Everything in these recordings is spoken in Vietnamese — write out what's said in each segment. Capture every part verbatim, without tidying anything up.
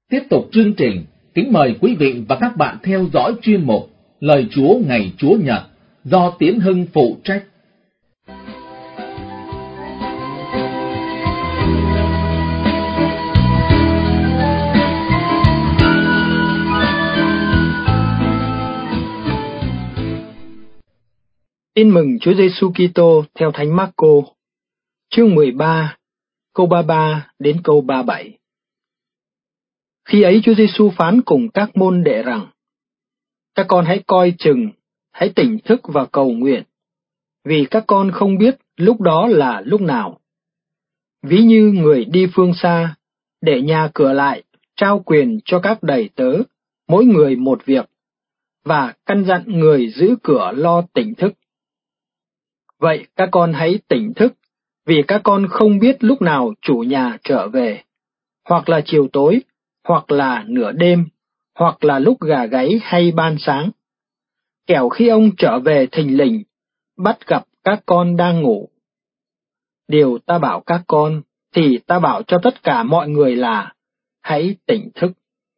Tiếp tục chương trình, kính mời quý vị và các bạn theo dõi chuyên mục Lời Chúa ngày Chúa Nhật do Tiến Hưng phụ trách. Tin mừng Chúa Giêsu Kitô theo Thánh Mác-cô, chương mười ba, câu ba mươi ba đến câu ba mươi bảy. Khi ấy Chúa Giêsu phán cùng các môn đệ rằng: Các con hãy coi chừng, hãy tỉnh thức và cầu nguyện, vì các con không biết lúc đó là lúc nào. Ví như người đi phương xa, để nhà cửa lại, trao quyền cho các đầy tớ, mỗi người một việc, và căn dặn người giữ cửa lo tỉnh thức. Vậy các con hãy tỉnh thức, vì các con không biết lúc nào chủ nhà trở về, hoặc là chiều tối, hoặc là nửa đêm, hoặc là lúc gà gáy hay ban sáng. Kẻo khi ông trở về thình lình, bắt gặp các con đang ngủ. Điều ta bảo các con, thì ta bảo cho tất cả mọi người là, hãy tỉnh thức.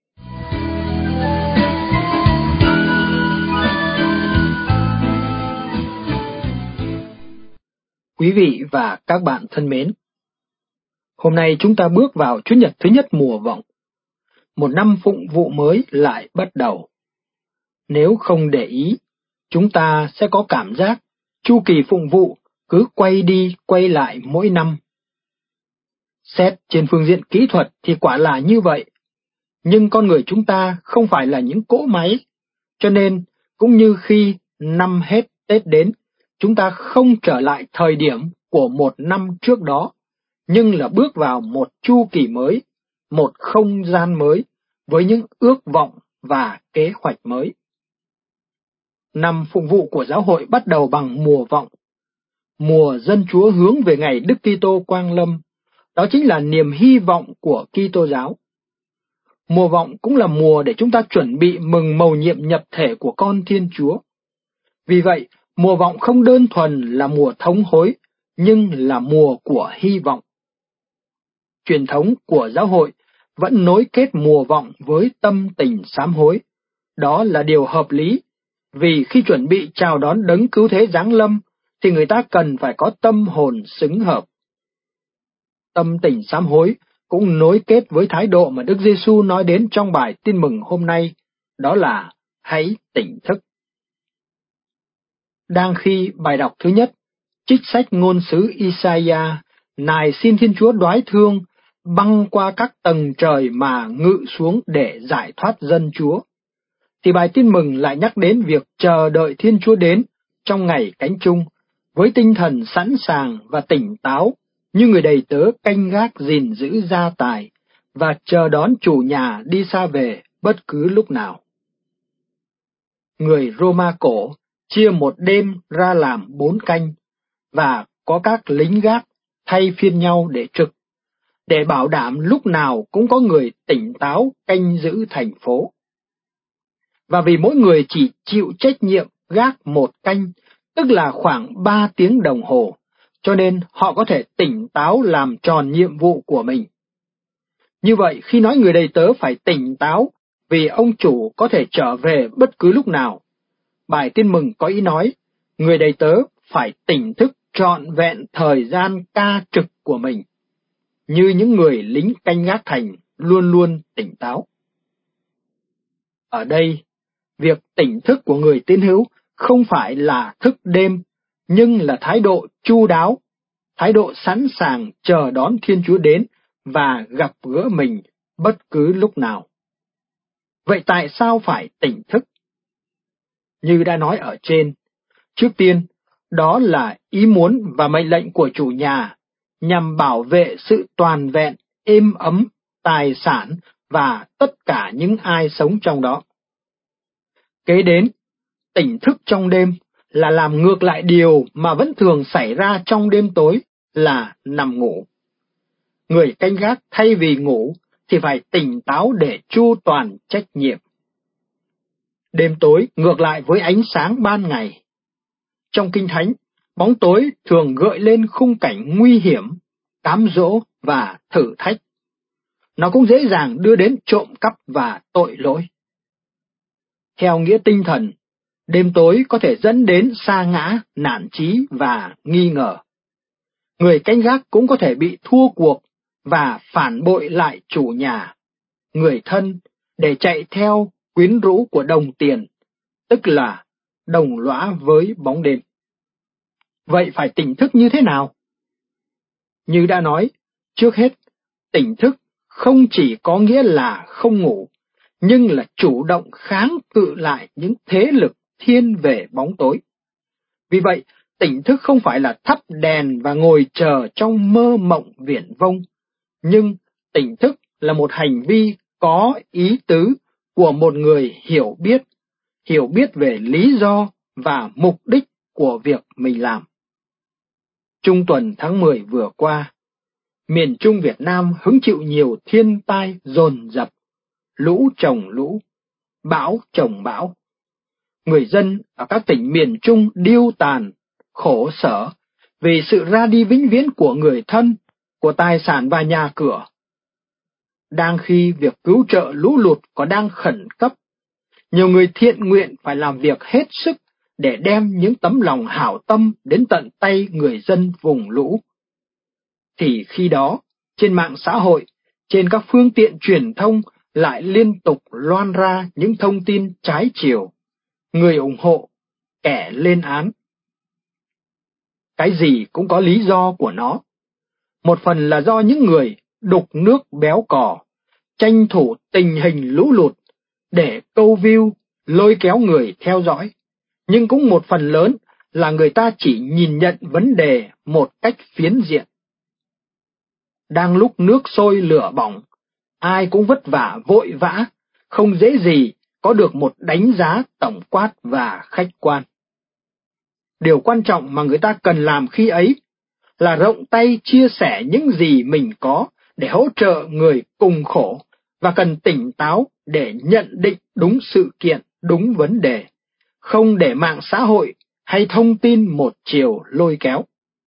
Quý vị và các bạn thân mến, hôm nay chúng ta bước vào Chủ nhật thứ nhất mùa Vọng. Một năm phụng vụ mới lại bắt đầu. Nếu không để ý, chúng ta sẽ có cảm giác chu kỳ phụng vụ cứ quay đi quay lại mỗi năm. Xét trên phương diện kỹ thuật thì quả là như vậy, nhưng con người chúng ta không phải là những cỗ máy, cho nên cũng như khi năm hết Tết đến, chúng ta không trở lại thời điểm của một năm trước đó, nhưng là bước vào một chu kỳ mới, một không gian mới, với những ước vọng và kế hoạch mới. Năm phụng vụ của giáo hội bắt đầu bằng mùa Vọng. Mùa dân Chúa hướng về ngày Đức Kitô quang lâm, đó chính là niềm hy vọng của Kitô giáo. Mùa Vọng cũng là mùa để chúng ta chuẩn bị mừng mầu nhiệm nhập thể của con Thiên Chúa. Vì vậy, mùa Vọng không đơn thuần là mùa thống hối, nhưng là mùa của hy vọng. Truyền thống của giáo hội vẫn nối kết mùa Vọng với tâm tình sám hối. Đó là điều hợp lý, vì khi chuẩn bị chào đón đấng cứu thế giáng lâm, thì người ta cần phải có tâm hồn xứng hợp. Tâm tình sám hối cũng nối kết với thái độ mà Đức Giêsu nói đến trong bài tin mừng hôm nay, đó là hãy tỉnh thức. Đang khi bài đọc thứ nhất, trích sách ngôn sứ Isaiah, nài xin Thiên Chúa đoái thương, băng qua các tầng trời mà ngự xuống để giải thoát dân Chúa, thì bài tin mừng lại nhắc đến việc chờ đợi Thiên Chúa đến trong ngày cánh chung, với tinh thần sẵn sàng và tỉnh táo, như người đầy tớ canh gác gìn giữ gia tài, và chờ đón chủ nhà đi xa về bất cứ lúc nào. Người Roma cổ chia một đêm ra làm bốn canh, và có các lính gác thay phiên nhau để trực, để bảo đảm lúc nào cũng có người tỉnh táo canh giữ thành phố. Và vì mỗi người chỉ chịu trách nhiệm gác một canh, tức là khoảng ba tiếng đồng hồ, cho nên họ có thể tỉnh táo làm tròn nhiệm vụ của mình. Như vậy, khi nói người đầy tớ phải tỉnh táo, vì ông chủ có thể trở về bất cứ lúc nào, bài tin mừng có ý nói, người đầy tớ phải tỉnh thức trọn vẹn thời gian ca trực của mình, như những người lính canh gác thành luôn luôn tỉnh táo. Ở đây, việc tỉnh thức của người tín hữu không phải là thức đêm, nhưng là thái độ chu đáo, thái độ sẵn sàng chờ đón Thiên Chúa đến và gặp gỡ mình bất cứ lúc nào. Vậy tại sao phải tỉnh thức? Như đã nói ở trên, trước tiên, đó là ý muốn và mệnh lệnh của chủ nhà nhằm bảo vệ sự toàn vẹn, êm ấm, tài sản và tất cả những ai sống trong đó. Kế đến, tỉnh thức trong đêm là làm ngược lại điều mà vẫn thường xảy ra trong đêm tối, là nằm ngủ. Người canh gác thay vì ngủ thì phải tỉnh táo để chu toàn trách nhiệm. Đêm tối ngược lại với ánh sáng ban ngày. Trong Kinh Thánh, bóng tối thường gợi lên khung cảnh nguy hiểm, cám dỗ và thử thách. nó cũng dễ dàng đưa đến trộm cắp và tội lỗi. Theo nghĩa tinh thần, đêm tối có thể dẫn đến sa ngã, nản chí và nghi ngờ. Người canh gác cũng có thể bị thua cuộc và phản bội lại chủ nhà, người thân để chạy theo quyến rũ của đồng tiền, tức là đồng lõa với bóng đêm. Vậy phải tỉnh thức như thế nào? Như đã nói, trước hết, tỉnh thức không chỉ có nghĩa là không ngủ, nhưng là chủ động kháng cự lại những thế lực thiên về bóng tối. Vì vậy, tỉnh thức không phải là thắp đèn và ngồi chờ trong mơ mộng viển vông, nhưng tỉnh thức là một hành vi có ý tứ của một người hiểu biết, hiểu biết về lý do và mục đích của việc mình làm. Trung tuần tháng mười vừa qua, miền Trung Việt Nam hứng chịu nhiều thiên tai dồn dập, lũ chồng lũ, bão chồng bão. Người dân ở các tỉnh miền Trung điêu tàn, khổ sở vì sự ra đi vĩnh viễn của người thân, của tài sản và nhà cửa. Đang khi việc cứu trợ lũ lụt có đang khẩn cấp, nhiều người thiện nguyện phải làm việc hết sức để đem những tấm lòng hảo tâm đến tận tay người dân vùng lũ. Thì khi đó, trên mạng xã hội, trên các phương tiện truyền thông lại liên tục loan ra những thông tin trái chiều, người ủng hộ, kẻ lên án. Cái gì cũng có lý do của nó. Một phần là do những người đục nước béo cò, tranh thủ tình hình lũ lụt để câu view, lôi kéo người theo dõi. Nhưng cũng một phần lớn là người ta chỉ nhìn nhận vấn đề một cách phiến diện. Đang lúc nước sôi lửa bỏng, ai cũng vất vả vội vã, không dễ gì có được một đánh giá tổng quát và khách quan. Điều quan trọng mà người ta cần làm khi ấy là rộng tay chia sẻ những gì mình có để hỗ trợ người cùng khổ, và cần tỉnh táo để nhận định đúng sự kiện, đúng vấn đề, không để mạng xã hội hay thông tin một chiều lôi kéo.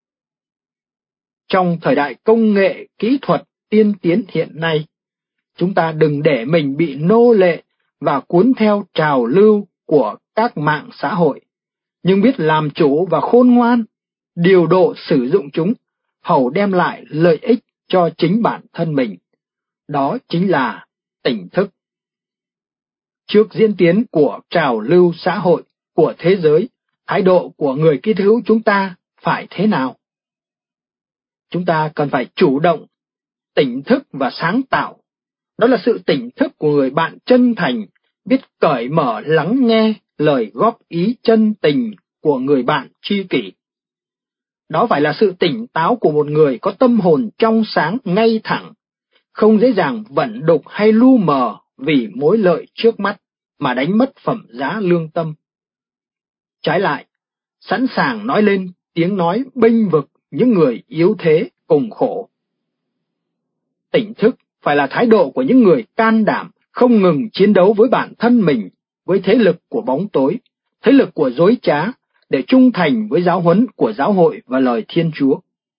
Trong thời đại công nghệ, kỹ thuật tiên tiến hiện nay, chúng ta đừng để mình bị nô lệ và cuốn theo trào lưu của các mạng xã hội, nhưng biết làm chủ và khôn ngoan, điều độ sử dụng chúng, hầu đem lại lợi ích cho chính bản thân mình. Đó chính là tỉnh thức. Trước diễn tiến của trào lưu xã hội, của thế giới, thái độ của người Kitô hữu chúng ta phải thế nào? Chúng ta cần phải chủ động, tỉnh thức và sáng tạo. Đó là sự tỉnh thức của người bạn chân thành, biết cởi mở lắng nghe lời góp ý chân tình của người bạn tri kỷ. Đó phải là sự tỉnh táo của một người có tâm hồn trong sáng ngay thẳng, không dễ dàng vẩn đục hay lu mờ vì mối lợi trước mắt mà đánh mất phẩm giá lương tâm. Trái lại, sẵn sàng nói lên tiếng nói bênh vực những người yếu thế cùng khổ. Tỉnh thức phải là thái độ của những người can đảm, không ngừng chiến đấu với bản thân mình, với thế lực của bóng tối, thế lực của dối trá, để trung thành với giáo huấn của giáo hội và lời Thiên Chúa.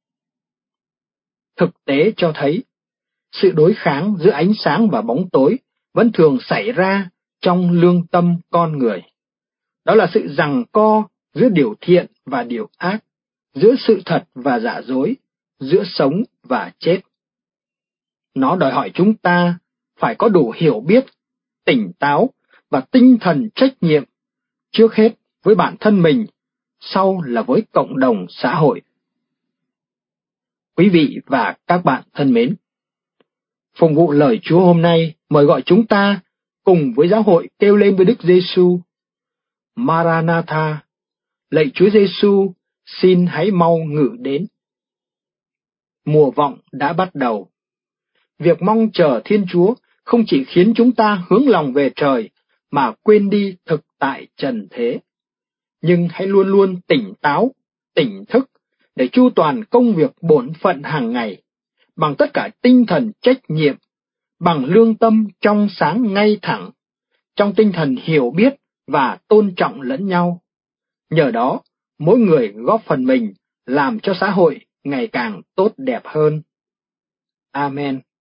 Thực tế cho thấy, sự đối kháng giữa ánh sáng và bóng tối vẫn thường xảy ra trong lương tâm con người. Đó là sự giằng co giữa điều thiện và điều ác, giữa sự thật và giả dối, giữa sống và chết. Nó đòi hỏi chúng ta phải có đủ hiểu biết, tỉnh táo và tinh thần trách nhiệm, trước hết với bản thân mình, sau là với cộng đồng xã hội. Quý vị và các bạn thân mến, phục vụ lời Chúa hôm nay mời gọi chúng ta cùng với giáo hội kêu lên với Đức Giêsu: Maranatha, lạy Chúa Giêsu, xin hãy mau ngự đến. Mùa vọng đã bắt đầu. Việc mong chờ Thiên Chúa không chỉ khiến chúng ta hướng lòng về trời mà quên đi thực tại trần thế, nhưng hãy luôn luôn tỉnh táo, tỉnh thức để chu toàn công việc bổn phận hàng ngày, bằng tất cả tinh thần trách nhiệm, bằng lương tâm trong sáng ngay thẳng, trong tinh thần hiểu biết và tôn trọng lẫn nhau. Nhờ đó, mỗi người góp phần mình làm cho xã hội ngày càng tốt đẹp hơn. Amen.